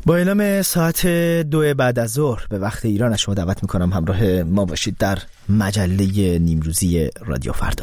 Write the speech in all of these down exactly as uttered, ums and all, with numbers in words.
با اعلام ساعت دو بعد از ظهر به وقت ایران از شما دعوت میکنم همراه ما باشید در مجله نیمروزی رادیو فردا.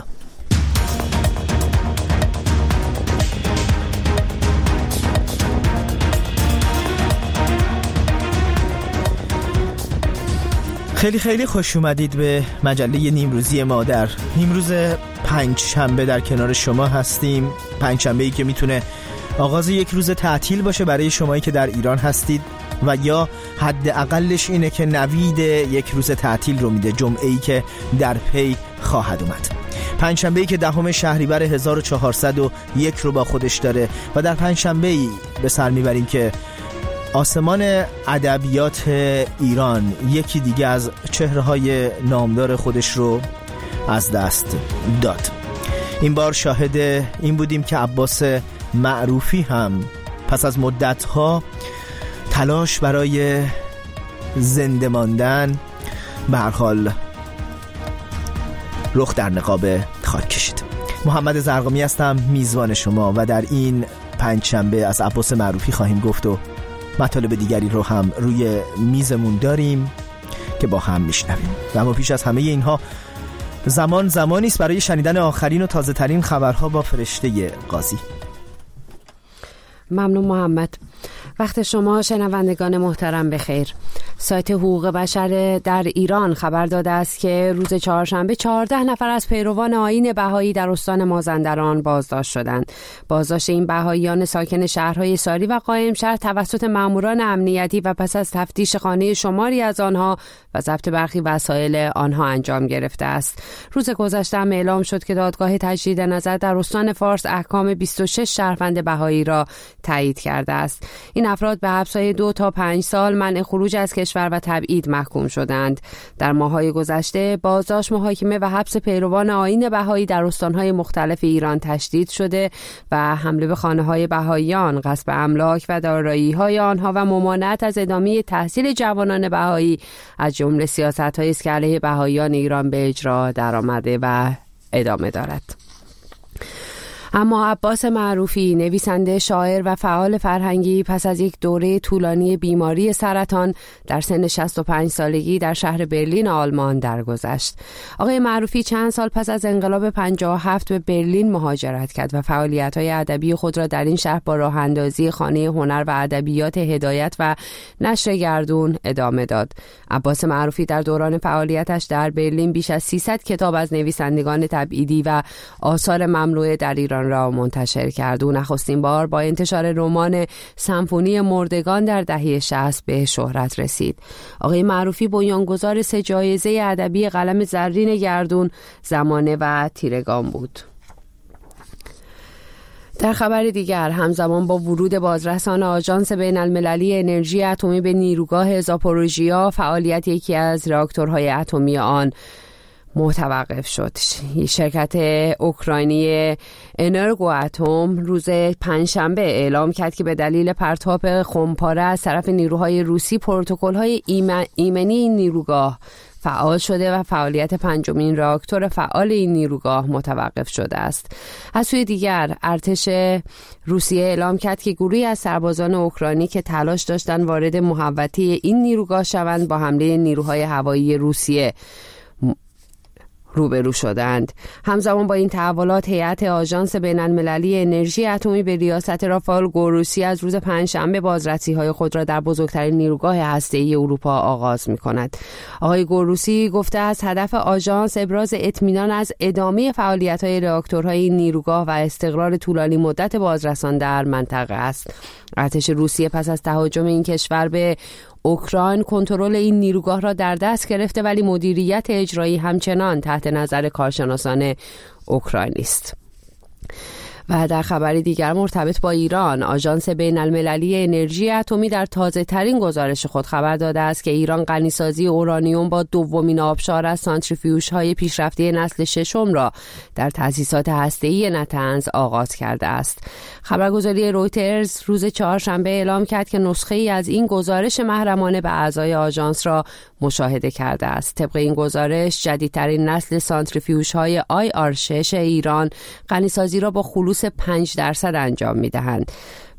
خیلی خیلی خوش اومدید به مجله نیمروزی ما. در نیمروز پنج شنبه در کنار شما هستیم. پنج شنبه‌ای که میتونه آغاز یک روز تعطیل باشه برای شمایی که در ایران هستید و یا حداقلش اینه که نوید یک روز تعطیل رو میده، جمعه‌ای که در پی خواهد اومد. پنجشنبه‌ای که دهم شهریور هزار و چهارصد و یک رو با خودش داره و در پنجشنبه‌ای به سر میبریم که آسمان ادبیات ایران یکی دیگه از چهره‌های نامدار خودش رو از دست داد. این بار شاهد این بودیم که عباس معروفی هم پس از مدت‌ها تلاش برای زنده ماندن به هر حال رخ در نقاب خاک کشید. محمد زرقامی هستم، میزبان شما، و در این پنجشنبه از عباس معروفی خواهیم گفت و مطالب دیگری رو هم روی میزمون داریم که با هم میشنویم. و اما پیش از همه اینها زمان زمانی است برای شنیدن آخرین و تازه ترین خبرها با فرشته قاضی. ممنون محمد. وقت شما شنوندگان محترم بخیر. سایت حقوق بشر در ایران خبر داده است که روز چهارشنبه چهارده نفر از پیروان آیین بهایی در استان مازندران بازداشت شدند. بازداشت این بهاییان ساکن شهرهای ساری و قائمشهر توسط ماموران امنیتی و پس از تفتیش خانه شماری از آنها و ضبط برخی وسایل آنها انجام گرفته است. روز گذشته هم اعلام شد که دادگاه تجدید نظر در استان فارس احکام بیست و شش شهروند بهایی را تایید کرده است. این افراد به حبس‌های دو تا پنج سال، منع خروج از کشور و تبعید محکوم شدند. در ماه‌های گذشته بازداشت، محاکمه و حبس پیروان آیین بهایی در استان‌های مختلف ایران تشدید شده و حمله به خانه‌های بهاییان، غصب املاک و دارایی‌های آنها و ممانعت از ادامه تحصیل جوانان بهایی از جمله سیاست‌هایی است که علیه بهاییان ایران به اجرا درآمده و ادامه دارد. اما عباس معروفی، نویسنده، شاعر و فعال فرهنگی، پس از یک دوره طولانی بیماری سرطان در سن شصت و پنج سالگی در شهر برلین آلمان درگذشت. آقای معروفی چند سال پس از انقلاب پنجاه و هفت به برلین مهاجرت کرد و فعالیت‌های ادبی خود را در این شهر با راه اندازی خانه هنر و ادبیات هدایت و نشر گردون ادامه داد. عباس معروفی در دوران فعالیتش در برلین بیش از سیصد کتاب از نویسندگان تبعیدی و آثار ممنوعه در ایران را منتشر کرد. او نخستین بار با انتشار رمان سمفونی مردگان در دهه شصت به شهرت رسید. آقای معروفی بنیانگذار سه جایزه ادبی قلم زرین گردون، زمانه و تیرگان بود. در خبر دیگر، همزمان با ورود بازرسان آژانس بین المللی انرژی اتمی به نیروگاه زاپوروژیا، فعالیت یکی از راکتورهای اتمی آن متوقف شد. شرکت اوکراینی انرگو اتم روز پنجشنبه اعلام کرد که به دلیل پرتاب خمپاره از طرف نیروهای روسی، پروتکل‌های ایمنی این نیروگاه فعال شده و فعالیت پنجمین راکتور فعال این نیروگاه متوقف شده است. از سوی دیگر، ارتش روسیه اعلام کرد که گروهی از سربازان اوکراینی که تلاش داشتند وارد محوطه این نیروگاه شوند با حمله نیروهای هوایی روسیه روبرو شدند. همزمان با این تحولات، هیئت آژانس بین المللی انرژی اتمی به ریاست رافائل گروسی از روز پنجشنبه بازرسی‌های خود را در بزرگترین نیروگاه هسته‌ای اروپا آغاز می‌کند. آقای گروسی گفته است هدف آژانس ابراز اطمینان از ادامه فعالیت‌های راکتورهای این نیروگاه و استقرار طولانی مدت بازرسان در منطقه است. ارتش روسیه پس از تهاجم این کشور به اوکراین کنترل این نیروگاه را در دست گرفته، ولی مدیریت اجرایی همچنان تحت نظر کارشناسان اوکراینی است. و در خبری دیگر مرتبط با ایران، آژانس بین المللی انرژی اتمی در تازه ترین گزارش خود خبر داده است که ایران غنیسازی اورانیوم با دومین آبشار از سانتریفیوژهای پیشرفته نسل ششم را در تأسیسات هسته‌ای نتنز آغاز کرده است. خبرگزاری رویترز روز چهارشنبه اعلام کرد که نسخه‌ای از این گزارش محرمانه به اعضای آژانس را مشاهده کرده است. طبق این گزارش، جدیدترین نسل سانتریفیوژهای آی آر شش ایران غنیسازی را با خلوص پنج درصد انجام می‌دهند.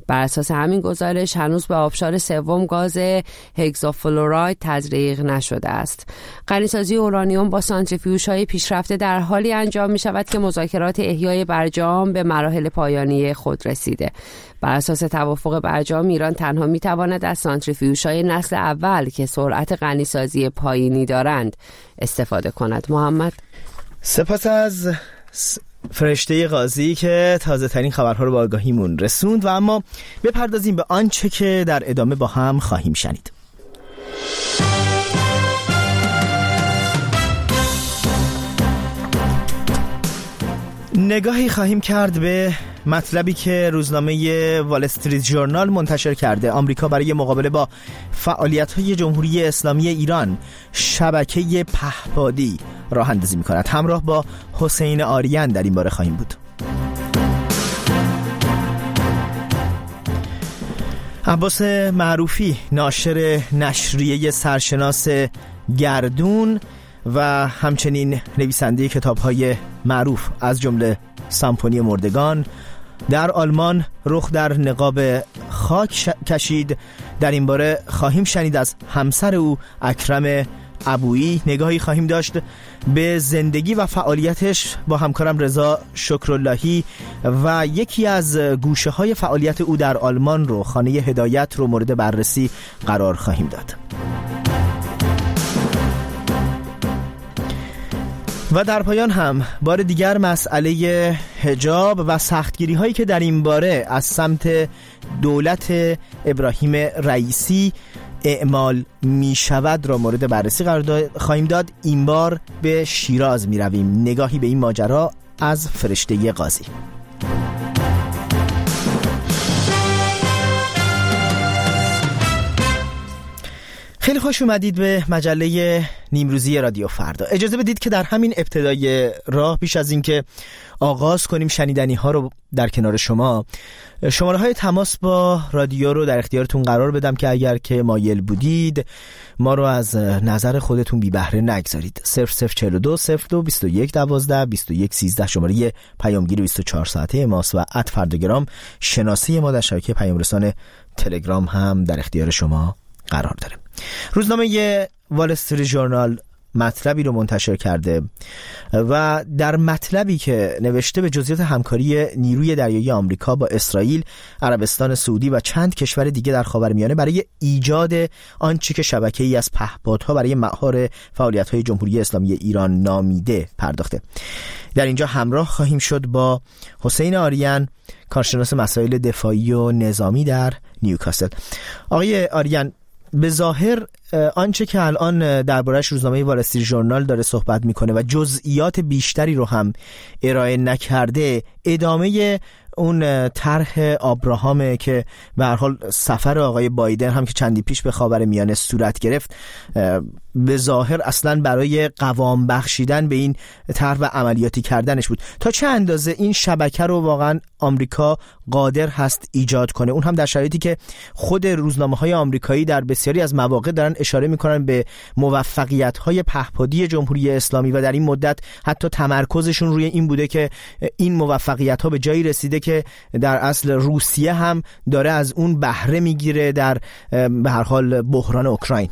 بر اساس همین گزارش هنوز به آبشار سوم گاز هگزافلوراید تزریق نشده است. غنیسازی اورانیوم با سانتریفیوژهای پیشرفته در حالی انجام می شود که مذاکرات احیای برجام به مراحل پایانی خود رسیده. بر اساس توافق برجام ایران تنها می تواند از سانتریفیوژهای نسل اول که سرعت غنیسازی پایینی دارند استفاده کند. محمد، سپاس از فرشته قاضی که تازه ترین خبرها رو با آگاهیمون رسوند و اما بپردازیم به آنچه که در ادامه با هم خواهیم شنید. نگاهی خواهیم کرد به مطلبی که روزنامه وال استریت ژورنال منتشر کرده. آمریکا برای مقابله با فعالیت‌های جمهوری اسلامی ایران شبکه پهپادی راه اندازی می‌کند. همراه با حسین آریان در این باره خواهیم بود. عباس معروفی، ناشر نشریه سرشناس گردون و همچنین نویسنده کتاب‌های معروف از جمله سمفونی مردگان، در آلمان رخ در نقاب خاک کشید. در این باره خواهیم شنید از همسر او اکرم ابویی. نگاهی خواهیم داشت به زندگی و فعالیتش با همکارم رضا شکراللهی و یکی از گوشه های فعالیت او در آلمان رو، خانه هدایت رو، مورد بررسی قرار خواهیم داد. و در پایان هم بار دیگر مسئله حجاب و سختگیری هایی که در این باره از سمت دولت ابراهیم رئیسی اعمال می شود را مورد بررسی قرار خواهیم داد. این بار به شیراز می رویم. نگاهی به این ماجرا از فرشته قاضی. خیلی خوش اومدید به مجله نیمروزی رادیو فردا. اجازه بدید که در همین ابتدای راه، پیش از اینکه آغاز کنیم شنیدنی ها رو در کنار شما، شماره های تماس با رادیو رو در اختیارتون قرار بدم که اگر که مایل بودید ما رو از نظر خودتون بی بهره نگذارید. صفر صفر چهل و دو صفر دو بیست و یک دوازده بیست و یک سیزده شماره پیامگیر بیست و چهار ساعته ماست و ات فرداگرام شناسی ما در شبکه پیام رسان تلگرام هم در اختیار شما قرار داره. روزنامه وال استریت ژورنال مطلبی رو منتشر کرده و در مطلبی که نوشته به جزئیات همکاری نیروی دریایی آمریکا با اسرائیل، عربستان سعودی و چند کشور دیگه در خاورمیانه برای ایجاد آنچه که شبکه‌ای از پهپادها برای مهار فعالیت‌های جمهوری اسلامی ایران نامیده پرداخته. در اینجا همراه خواهیم شد با حسین آریان، کارشناس مسائل دفاعی و نظامی در نیوکاسل. آقای آریان، به ظاهر آنچه که الان درباره‌اش روزنامه وال استریت ژورنال داره صحبت میکنه و جزئیات بیشتری رو هم ارائه نکرده، ادامه اون طرح آبراهامه که به هر حال سفر آقای بایدن هم که چندی پیش به خاورمیانه صورت گرفت به ظاهر اصلا برای قوام بخشیدن به این طرح و عملیاتی کردنش بود. تا چه اندازه این شبکه رو واقعا آمریکا قادر هست ایجاد کنه، اون هم در شرایطی که خود روزنامه‌های آمریکایی در بسیاری از مواقع دارن اشاره میکنن به موفقیت‌های پهپادی جمهوری اسلامی و در این مدت حتی تمرکزشون روی این بوده که این موفقیت‌ها به جایی رسیده که در اصل روسیه هم داره از اون بهره میگیره در به هر حال بحران اوکراین.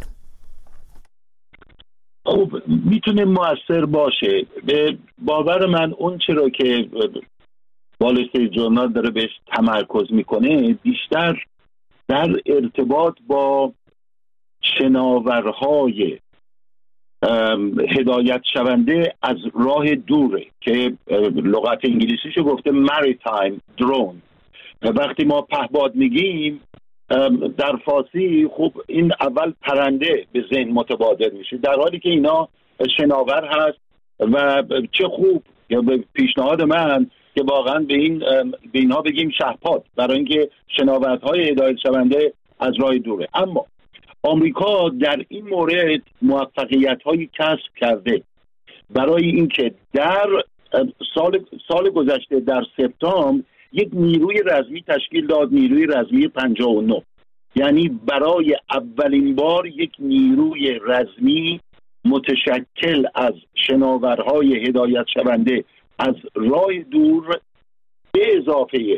خب میتونه مؤثر باشه. به باور من اون چرا که وال استریت ژورنال داره بهش تمرکز میکنه بیشتر در ارتباط با شناورهای هدایت شونده از راه دوره که لغت انگلیسیشو گفته maritime drone. وقتی ما پهپاد میگیم در فارسی خب این اول پرنده به ذهن متبادر میشه، در حالی که اینا شناور هست و چه خوب یا به پیشنهاد من که واقعا به این به اینها بگیم شهپاد، برای اینکه شناورهای هدایت شونده از راه دوره. اما آمریکا در این مورد موفقیت‌هایی کسب کرده برای اینکه در سال سال گذشته در سپتامبر یک نیروی رزمی تشکیل داد، نیروی رزمی پنجاه و نه. یعنی برای اولین بار یک نیروی رزمی متشکل از شناورهای هدایت شونده از راه دور به اضافه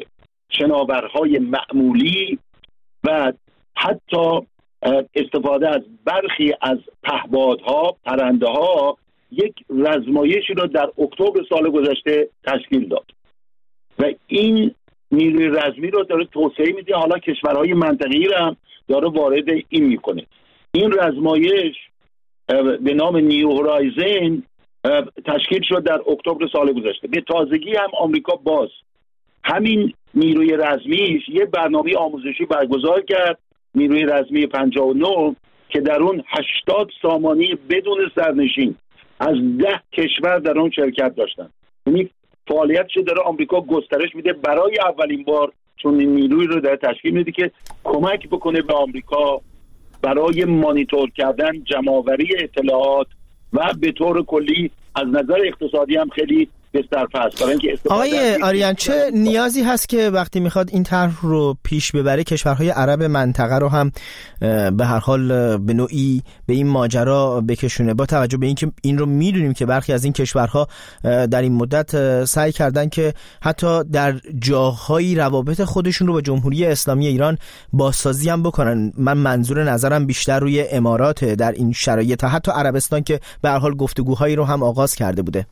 شناورهای معمولی و حتی استفاده از برخی از پهپادها، پرنده ها، یک رزمایشی را در اکتبر سال گذشته تشکیل داد و این نیروی رزمی رو داره توسعه میده. حالا کشورهای منطقه‌ای را هم داره وارد این میکنه. این رزمایش به نام نیو هورایزن تشکیل شد در اکتبر سال گذشته. به تازگی هم آمریکا باز همین نیروی رزمیش یه برنامه آموزشی برگزار کرد، نیروی رزمی پنجاه و نه، که در اون هشتاد سامانی بدون سرنشین از ده کشور در اون شرکت داشتن. یعنی فعالیتش داره آمریکا گسترش میده برای اولین بار، چون این نیروی رو داره تشکیل میده که کمک بکنه به آمریکا برای مانیتور کردن جمع‌آوری اطلاعات و به طور کلی از نظر اقتصادی هم خیلی بسترفه است. برای اینکه آقای آریان، چه نیازی هست که وقتی میخواد این طرح رو پیش ببره کشورهای عرب منطقه رو هم به هر حال به نوعی به این ماجرا بکشونه، با توجه به اینکه این رو میدونیم که برخی از این کشورها در این مدت سعی کردن که حتی در جاهایی روابط خودشون رو با جمهوری اسلامی ایران بازسازی هم بکنن. من منظور نظرم بیشتر روی امارات در این شرایط، حتی عربستان که به هر حال گفتگوهایی رو هم آغاز کرده بوده.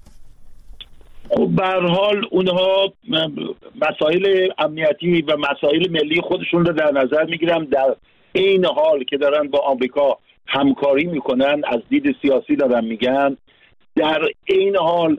به هر حال اونها مسائل امنیتی و مسائل ملی خودشون رو در نظر میگیرن، در این حال که دارن با آمریکا همکاری میکنن، از دید سیاسی دارن میگن، در این حال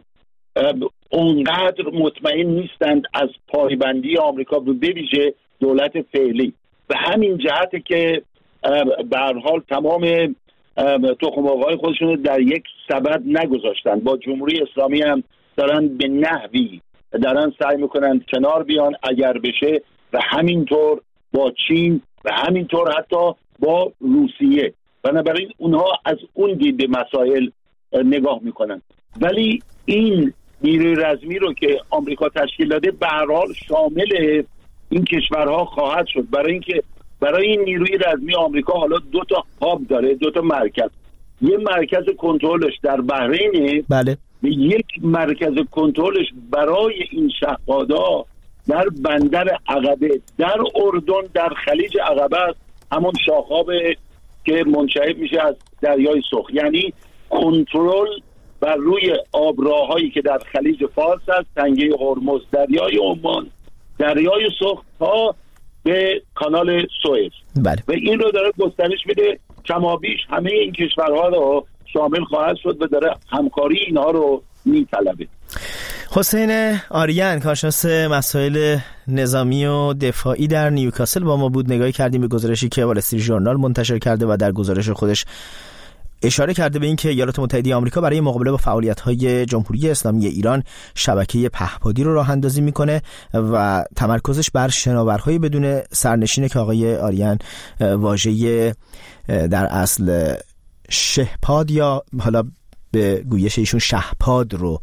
اونقدر مطمئن نیستند از پایبندی آمریکا به ویژه دولت فعلی. به همین جهته که به هر حال تمام تخم مرغ‌های خودشون رو در یک سبد نگذاشتن. با جمهوری اسلامی هم دارن به نحوی دارن سعی میکنن کنار بیان اگر بشه، و همینطور با چین و همینطور حتی با روسیه. بنابراین اونها از اون دید به مسائل نگاه میکنن. ولی این نیروی رزمی رو که آمریکا تشکیل داده به هر حال شامل این کشورها خواهد شد، برای اینکه برای این نیروی رزمی آمریکا حالا دو تا هاب داره، دو تا مرکز. یه مرکز کنترلش در بحرین، بله، یک مرکز کنترلش برای این شهپادا در بندر عقبه در اردن در خلیج عقبه است، همون شاخاب که منشعب میشه از دریای سرخ. یعنی کنترل بر روی آبراهایی که در خلیج فارس است، تنگه هرمز، دریای عمان، دریای سرخ تا به کانال سوئز. بله. و این رو داره گسترش میده، کمابیش همه این کشورها رو شامل خواهد شد و داره همکاری اینها رو میطلبه. حسین آریان، کارشناس مسائل نظامی و دفاعی در نیوکاسل با ما بود. نگاهی کردیم به گزارشی که وال استریت ژورنال منتشر کرده و در گزارش خودش اشاره کرده به اینکه ایالات متحده آمریکا برای مقابله با فعالیت‌های جمهوری اسلامی ایران شبکه پهپادی رو راه اندازی میکنه و تمرکزش بر شناورهای بدون سرنشینه که آقای آریان واژه در اصل شهپاد یا حالا به گویش ایشون شهپاد رو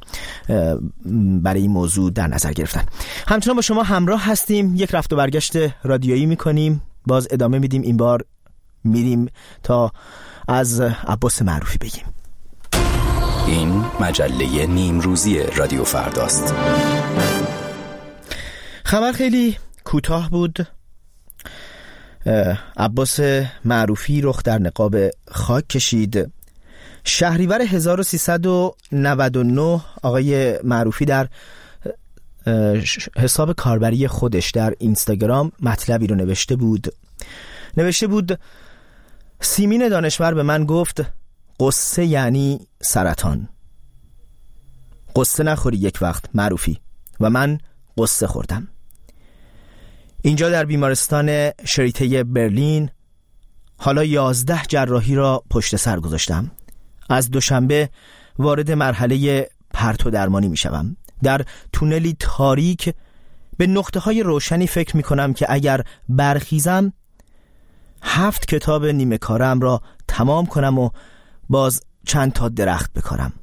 برای این موضوع در نظر گرفتن. همچنان با شما همراه هستیم، یک رفت و برگشت رادیویی میکنیم، باز ادامه میدیم. این بار میریم تا از عباس معروفی بگیم. این مجله نیمروزی رادیو فرداست. خبر خیلی کوتاه بود. عباس معروفی رخ در نقاب خاک کشید. شهریور هزار و سیصد و نود و نه آقای معروفی در حساب کاربری خودش در اینستاگرام مطلبی رو نوشته بود. نوشته بود: سیمین دانشور به من گفت قصه یعنی سرطان. قصه نخوری یک وقت معروفی. و من قصه خوردم. اینجا در بیمارستان شریته برلین حالا یازده جراحی را پشت سر گذاشتم. از دوشنبه وارد مرحله پرتو درمانی می شوم. در تونلی تاریک به نقطه های روشنی فکر می کنم که اگر برخیزم هفت کتاب نیمه کارم را تمام کنم و باز چند تا درخت بکارم.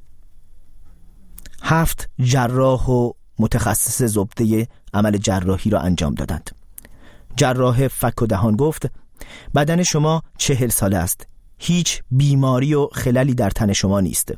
هفت جراح و متخصص زبده عمل جراحی را انجام دادند. جراح فک و دهان گفت بدن شما چهل ساله است. هیچ بیماری و خللی در تن شما نیست.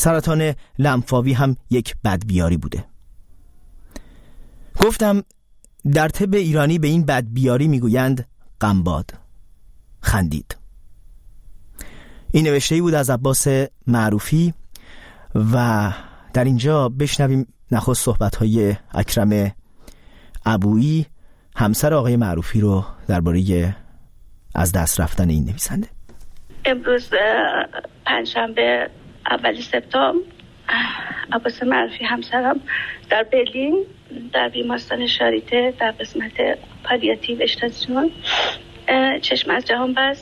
سرطان لنفاوی هم یک بدبیاری بوده. گفتم در طب ایرانی به این بدبیاری میگویند غمباد. خندید. این نوشته‌ای بود از عباس معروفی و در اینجا بشنویم نخست صحبت‌های اکرم ابویی همسر آقای معروفی رو درباره از دست رفتن این نویسنده. امروز پنجشنبه اولی سپتامبر عباس معروفی همسرم در برلین در بیمارستان شاریته در قسمت پالیاتیو اشتاسیون چشم از جهان بست.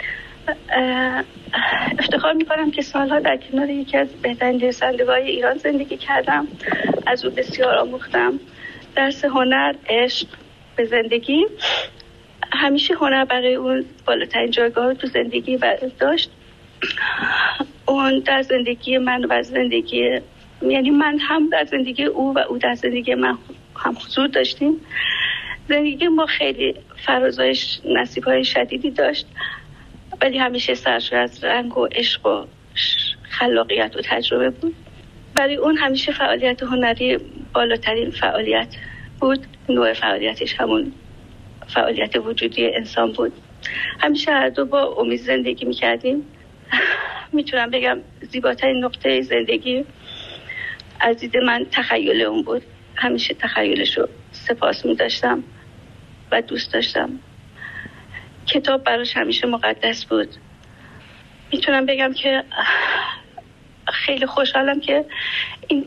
افتخار میکنم که سالها در کنار یکی از بهترین نویسندگان ایران زندگی کردم. از او بسیار آموختم. درس هنر، عشق به زندگی. همیشه هنر برای اون بالاترین جایگاه تو زندگی داشت. اون در زندگی من و زندگی یعنی من هم در زندگی او و او در زندگی من هم حضور داشتیم. زندگی ما خیلی فرازهای نصیب‌های شدیدی داشت، ولی همیشه سرشار از رنگ و عشق و خلاقیت و تجربه بود. برای اون همیشه فعالیت هنری بالاترین فعالیت بود. نوع فعالیتش همون فعالیت وجودی انسان بود. همیشه هر دو با امید زندگی میکردیم. میتونم بگم زیباترین نقطه زندگی از دید من تخیل اون بود. همیشه تخیلش رو سپاس میداشتم و دوست داشتم. کتاب براش همیشه مقدس بود. میتونم بگم که خیلی خوشحالم که این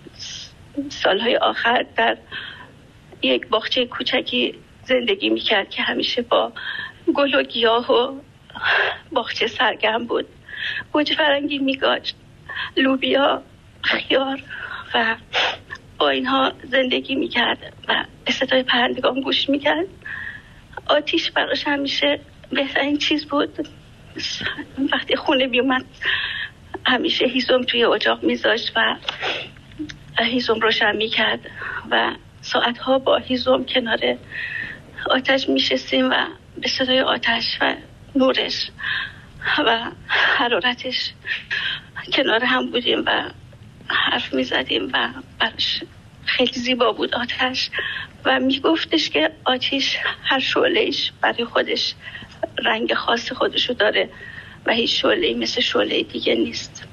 سالهای آخر در یک باغچه کوچکی زندگی میکرد که همیشه با گل و گیاه و باغچه سرگرم بود. گوجه فرنگی میگاشت، لوبیا، خیار و با اینها زندگی میکرد و به صدای پرندگان گوش میکرد. آتیش براش همیشه بهترین چیز بود. وقتی خونه بیومد همیشه هیزم توی اجاق میذاشت و هیزم روشن میکرد و ساعتها با هیزم کنار آتش میشستیم و به صدای آتش و نورش و حرارتش کنار هم بودیم و حرف میزدیم و براش خیلی زیبا بود آتش و میگفتش که آتش هر شعلهش برای خودش رنگ خاص خودشو داره و هیچ شعله‌ای مثل شعله دیگه نیست.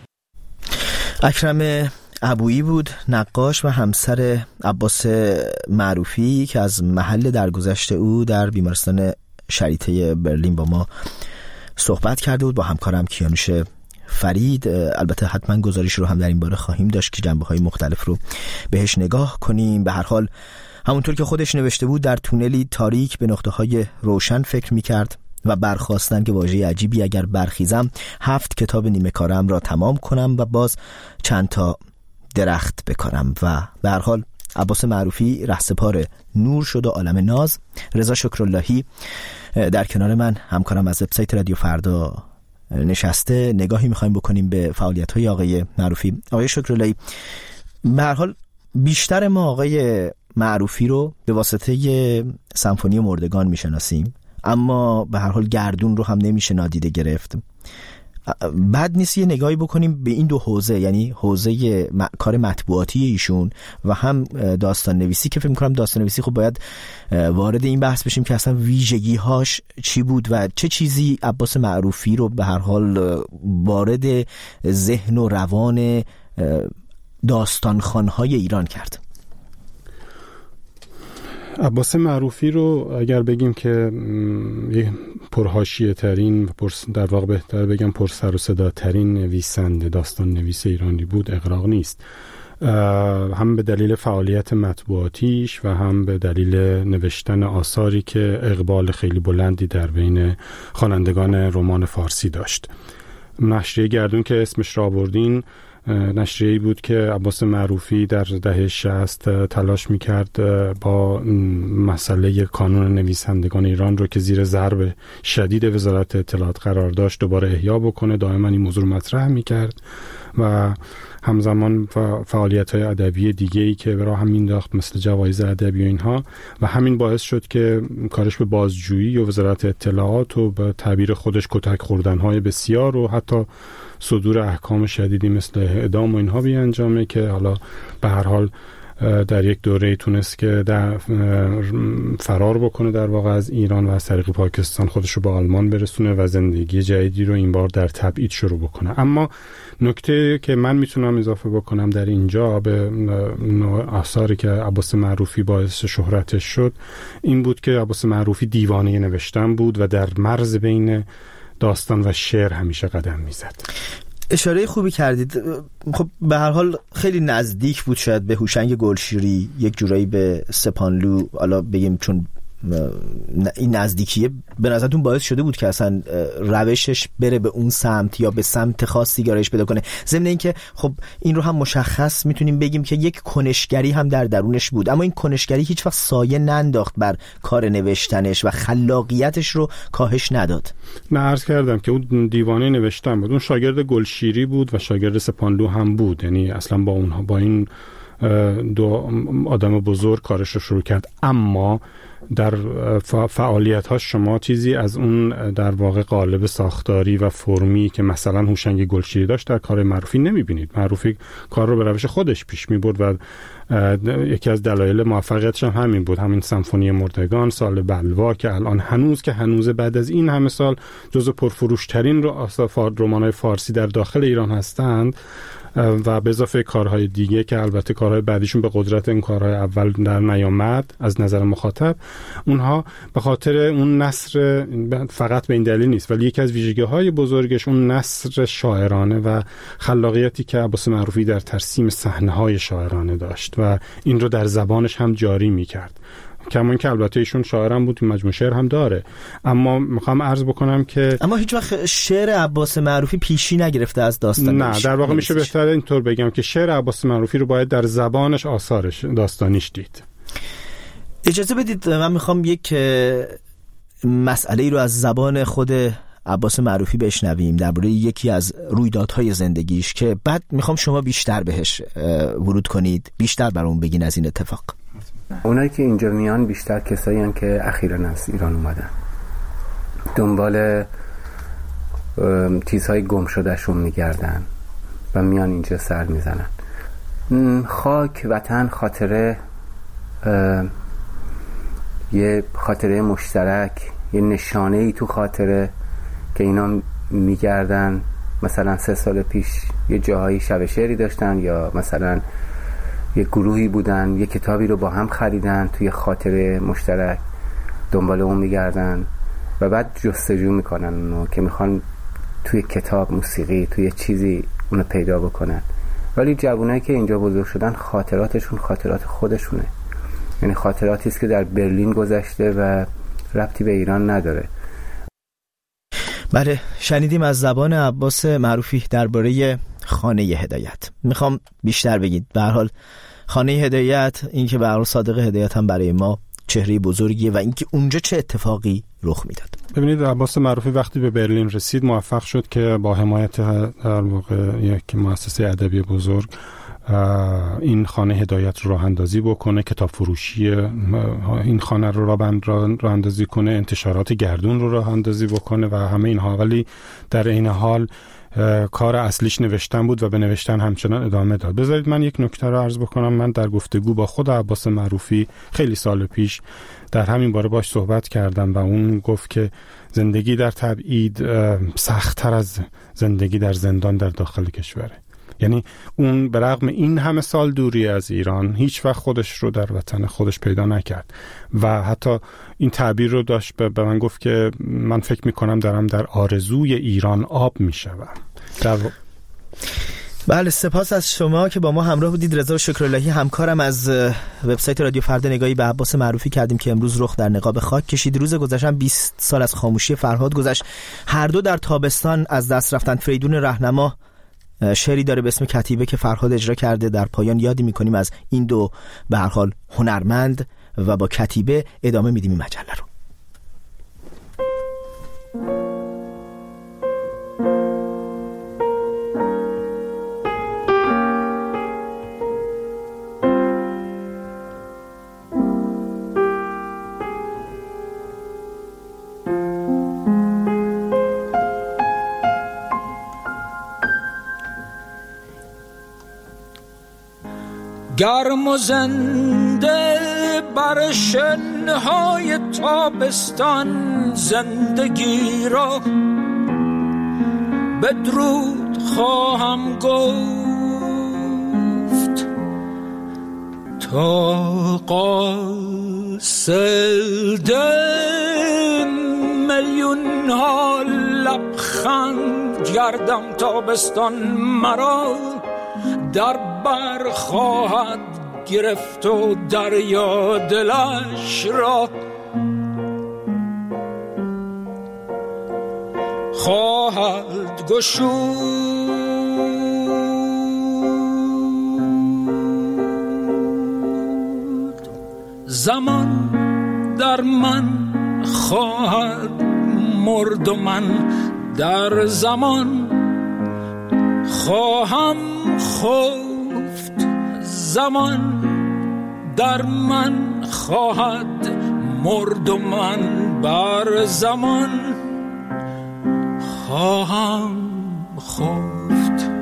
اکرم ابویی بود، نقاش و همسر عباس معروفی که از محل درگذشت او در بیمارستان شریته برلین با ما صحبت کرده بود، با همکارم کیانوش فرید. البته حتما گزارش رو هم در این باره خواهیم داشت که جنبه‌های مختلف رو بهش نگاه کنیم. به هر حال همونطور که خودش نوشته بود در تونلی تاریک به نقطه‌های روشن فکر می‌کرد و برخواستن که واژه عجیبی اگر برخیزم هفت کتاب نیمه کارم را تمام کنم و باز چند تا درخت بکنم. و به هر حال عباس معروفی رهسپار نور شد و عالم ناز. رضا شکراللهی در کنار من همکارم از وبسایت رادیو فردا نشسته. نگاهی می‌خوایم بکنیم به فعالیت‌های آقای معروفی. آقای شکراللهی، به هر حال بیشتر ما آقای معروفی رو به واسطه سمفونی مردگان میشناسیم، اما به هر حال گردون رو هم نمیشه نادیده گرفت. بد نیست یه نگاهی بکنیم به این دو حوزه، یعنی حوزه م... کار مطبوعاتی ایشون و هم داستان نویسی، که فکر می‌کنم داستان نویسی خب باید وارد این بحث بشیم که اصلا ویژگی‌هاش چی بود و چه چیزی عباس معروفی رو به هر حال وارد ذهن و روان داستانخوان‌های ایران کرد. عباس معروفی رو اگر بگیم که یه پرحاشیه ترین و پر در واقع بهتر بگم پر سر و صدا ترین نویسنده داستان نویس ایرانی بود اغراق نیست. هم به دلیل فعالیت مطبوعاتیش و هم به دلیل نوشتن آثاری که اقبال خیلی بلندی در بین خوانندگان رمان فارسی داشت. نشریه گردون که اسمش را آوردین نشریه‌ای بود که عباس معروفی در دهه شصت تلاش می‌کرد با مسئله کانون نویسندگان ایران رو که زیر ضرب شدید وزارت اطلاعات قرار داشت دوباره احیا بکنه. دائما این موضوع مطرح می‌کرد و همزمان فعالیت‌های ادبی دیگه‌ای که به راه هم مینداخت مثل جوایز ادبی و اینها، و همین باعث شد که کارش به بازجویی و وزارت اطلاعات و به تعبیر خودش کتک خوردن‌های بسیار و حتی صدور احکام شدیدی مثل اعدام و اینها بیانجامه که حالا به هر حال در یک دوره تونست که در فرار بکنه در واقع از ایران و از طریق پاکستان خودش رو به آلمان برسونه و زندگی جدیدی رو این بار در تبعید شروع بکنه. اما نکته که من میتونم اضافه بکنم در اینجا به آثاری که عباس معروفی باعث شهرتش شد این بود که عباس معروفی دیوانه نوشتن بود و در مرز بین داستان و شعر همیشه قدم میزد. اشاره خوبی کردید. خب به هر حال خیلی نزدیک بود شاید به هوشنگ گلشیری، یک جورایی به سپانلو، حالا بگیم چون این نزدیکیه به نظرتون باعث شده بود که اصلا روشش بره به اون سمت یا به سمت خاصی گرایش پیدا کنه؟ ضمن اینکه خب این رو هم مشخص میتونیم بگیم که یک کنشگری هم در درونش بود، اما این کنشگری هیچ وقت سایه ننداخت بر کار نوشتنش و خلاقیتش رو کاهش نداد. من عرض کردم که اون دیوانه نوشتن بود، اون شاگرد گلشیری بود و شاگرد سپانلو هم بود، یعنی اصلا با اونها با این دو آدم بزرگ کارش رو شروع کرد. اما در فعالیت‌هاش شما چیزی از اون در واقع قالب ساختاری و فرمی که مثلا هوشنگ گلشیری داشت در کار معروفی نمی‌بینید. معروفی کار رو به روش خودش پیش می‌برد و یکی از دلایل موفقیتش هم همین بود، همین سمفونی مردگان، سال بلوا که الان هنوز که هنوز بعد از این همه سال جزو پرفروش‌ترین رمان‌های فارسی در داخل ایران هستند و به اضافه کارهای دیگه که البته کارهای بعدیشون به قدرت این کارهای اول در نیامد از نظر مخاطب، اونها به خاطر اون نثر فقط به این دلیل نیست، ولی یکی از ویژگی‌های بزرگش اون نثر شاعرانه و خلاقیتی که عباس معروفی در ترسیم صحنه‌های شاعرانه داشت و این رو در زبانش هم جاری می‌کرد. کما اینکه البته ایشون شاعرم بود، مجموعه شعر هم داره. اما میخوام عرض بکنم که اما هیچ وقت شعر عباس معروفی پیشی نگرفته از داستانش. نه، در واقع میشه بهتر اینطور بگم که شعر عباس معروفی رو باید در زبانش، آثارش، داستانیش دید. اجازه بدید من میخوام یک مسئله ای رو از زبان خود عباس معروفی بشنویم درباره یکی از رویدادهای زندگیش که بعد میخوام شما بیشتر بهش ورود کنید، بیشتر برامون بگین از این اتفاق. اونایی که اینجا میان بیشتر کسایی هستن که اخیراً از ایران اومدن، دنبال چیزهای گم شدهشون میگردن و میان اینجا سر میزنن. خاک، وطن، خاطره، یه خاطره مشترک، یه نشانه ای تو خاطره که اینا میگردن. مثلا سه سال پیش یه جاهایی شب شعری داشتن یا مثلا یه گروهی بودن، یه کتابی رو با هم خریدن، توی خاطره مشترک دنبال اون میگردن و بعد جستجو میکنن اونو که میخوان توی کتاب، موسیقی، توی چیزی اونو پیدا بکنن. ولی جوانایی که اینجا بزرگ شدن خاطراتشون خاطرات خودشونه، یعنی خاطراتی است که در برلین گذشته و ربطی به ایران نداره. بله، شنیدیم از زبان عباس معروفی درباره خانه هدایت. میخوام بیشتر بگید. به هر حال خانه هدایت، این که به هر حال صادق هدایت هم برای ما چهره بزرگیه و اینکه اونجا چه اتفاقی رخ میداد. ببینید عباس معروفی وقتی به برلین رسید موفق شد که با حمایت در واقع یک مؤسسه ادبی بزرگ این خانه هدایت رو راه اندازی بکنه، کتاب فروشی این خانه رو راه اندازی کنه، انتشارات گردون رو راه اندازی بکنه و همه اینها. ولی در این حال کار اصلیش نوشتن بود و به نوشتن همچنان ادامه داد. بذارید من یک نکته رو عرض بکنم. من در گفتگو با خود عباس معروفی خیلی سال پیش در همین باره باش صحبت کردم و اون گفت که زندگی در تبعید سخت‌تر از زندگی در زندان در داخل کشوره. یعنی اون به رغم این همه سال دوری از ایران هیچ وقت خودش رو در وطن خودش پیدا نکرد و حتی این تعبیر رو داشت، به من گفت که من فکر میکنم دارم در آرزوی ایران آب میشوم. در و... بله، سپاس از شما که با ما همراه بودید. رضا شکراللهی همکارم از وبسایت رادیو فردا نگاهی به عباس معروفی کردیم که امروز رخ در نقاب خاک کشید. روز گذشته بیست سال از خاموشی فرهاد گذشت. هر دو در تابستان از دست رفتن. فریدون رهنما شعری داره به اسم کتیبه که فرهاد اجرا کرده. در پایان یادی میکنیم از این دو به هر حال هنرمند و با کتیبه ادامه میدیم این مجله رو. گرم و زنده بر شنهای تابستان زندگی را بدرود خواهم گفت تا قاصد میلیون ها لبخند گردم تابستان مرا در بر خواهد گرفت و دریا دلش را خواهد گشود. زمان در من خواهد مرد و من در زمان خواهم خفت. زمان در من خواهد مرد و من بر زمان خواهم خفت.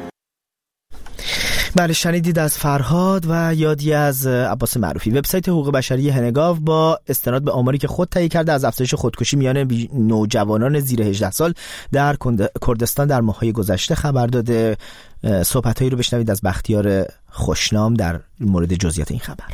بله، شنیدید از فرهاد و یادی از عباس معروفی. وبسایت حقوق بشری هنگاو با استناد به آماری که خود تهیه کرده از افزایش خودکشی میان نوجوانان زیر هجده سال در کردستان در ماه‌های گذشته خبر داده. صحبت‌هایی رو بشنوید از بختیار خوشنام در مورد جزئیات این خبر.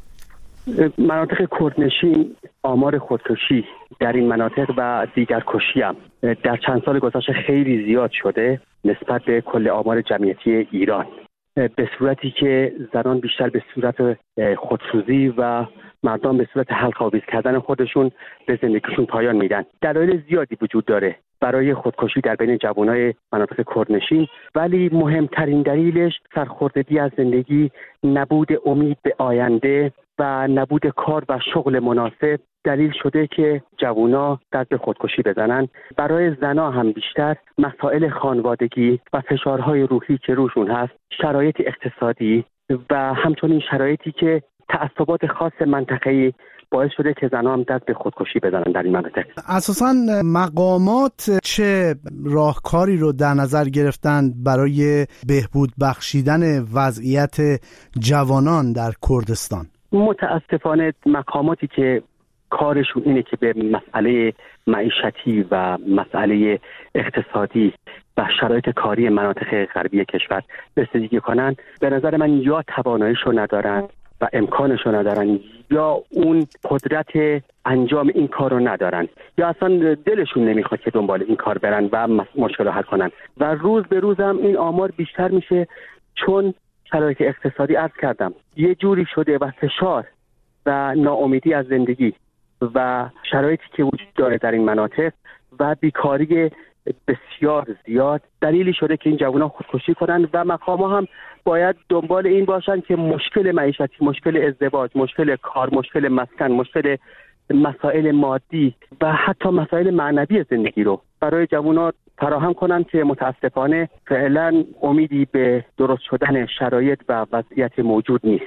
مناطق کردنشین آمار خودکشی در این مناطق و دیگر کشی هم در چند سال گذشته خیلی زیاد شده نسبت به کل آمار جمعیتی ایران، به صورتی که زنان بیشتر به صورت خودسوزی و مردان به صورت حلق آویز کردن خودشون به زندگیشون پایان میدن. دلایل زیادی وجود داره برای خودکشی در بین جوانای مناطق کردنشین، ولی مهمترین دلیلش سرخوردگی از زندگی، نبود امید به آینده و نبود کار و شغل مناسب دلیل شده که جوونا دست به خودکشی بزنن. برای زنا هم بیشتر مسائل خانوادگی و فشارهای روحی که روشون هست، شرایط اقتصادی و همچنین شرایطی که تعصبات خاص منطقه‌ای باعث شده که زنها هم دست به خودکشی بزنن در این مناطق. اساساً مقامات چه راهکاری رو در نظر گرفتن برای بهبود بخشیدن وضعیت جوانان در کردستان؟ متاسفانه مقاماتی که کارشون اینه که به مسئله معیشتی و مسئله اقتصادی و شرایط کاری مناطق غربی کشور رسیدگی کنن، به نظر من یا تواناییشو ندارن و امکانشو ندارن، یا اون قدرت انجام این کار رو ندارن، یا اصلا دلشون نمیخواد که دنبال این کار برن و مشکل رو حل کنن. و روز به روز هم این آمار بیشتر میشه، چون شرایط اقتصادی عرض کردم یه جوری شده و فشار و ناامیدی از زندگی و شرایطی که وجود داره در این مناطق و بیکاری بسیار زیاد دلیلی شده که این جوانان خودکشی کنن و مقام‌ها هم باید دنبال این باشن که مشکل معیشتی، مشکل ازدواج، مشکل کار، مشکل مسکن، مشکل مسائل مادی و حتی مسائل معنوی زندگی رو برای جوانان فراهم کنن که متاسفانه فعلا امیدی به درست شدن شرایط و وضعیت موجود نیست.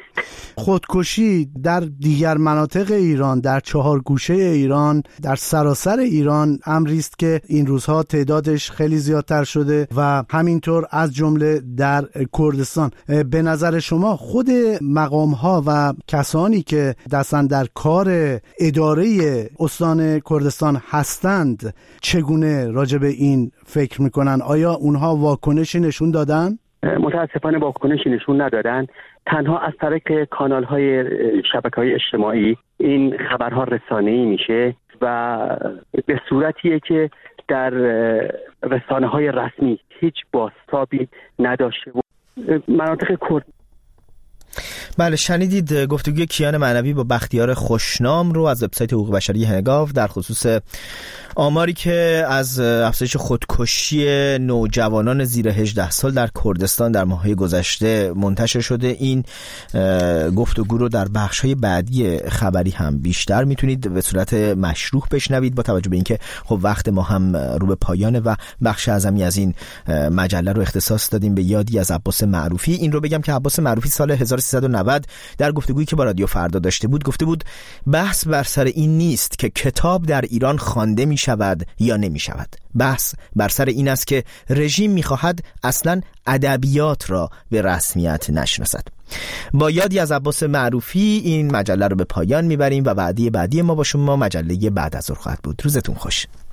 خودکشی در دیگر مناطق ایران، در چهار گوشه ایران، در سراسر ایران امری است که این روزها تعدادش خیلی زیادتر شده و همینطور از جمله در کردستان. به نظر شما خود مقام‌ها و کسانی که دستن در کار اداره استان کردستان هستند چگونه راجع به این فکر میکنن؟ آیا اونها واکنشی نشون دادن؟ متاسفانه واکنشی نشون ندادن. تنها از طریق کانال‌های شبکه‌های اجتماعی این خبرها رسانه‌ای میشه و به صورتیه که در رسانه‌های رسمی هیچ بازتابی نداشته. مناطق کرد بله، شنیدید گفتگوی کیان معنوی با بختیار خوشنام رو از وبسایت حقوق بشری هنگاو در خصوص آماری که از افزایش خودکشی نوجوانان زیر هجده سال در کردستان در ماه‌های گذشته منتشر شده. این گفتگو رو در بخش‌های بعدی خبری هم بیشتر میتونید به صورت مشروح بشنوید، با توجه به اینکه خب وقت ما هم رو به پایانه و بخش اعظمی از این مجله رو اختصاص دادیم به یادی از عباس معروفی. این رو بگم که عباس معروفی سال هزار هزار و سیصد و نود در گفتگویی که با رادیو فردا داشته بود گفته بود بحث بر سر این نیست که کتاب در ایران خوانده می شود یا نمی شود. بحث بر سر این است که رژیم می خواهد اصلا ادبیات را به رسمیت نشناسد. با یادی از عباس معروفی این مجله رو به پایان میبریم و وعده بعدی ما با شما مجله بعد از ظهر خواهد بود. روزتون خوش.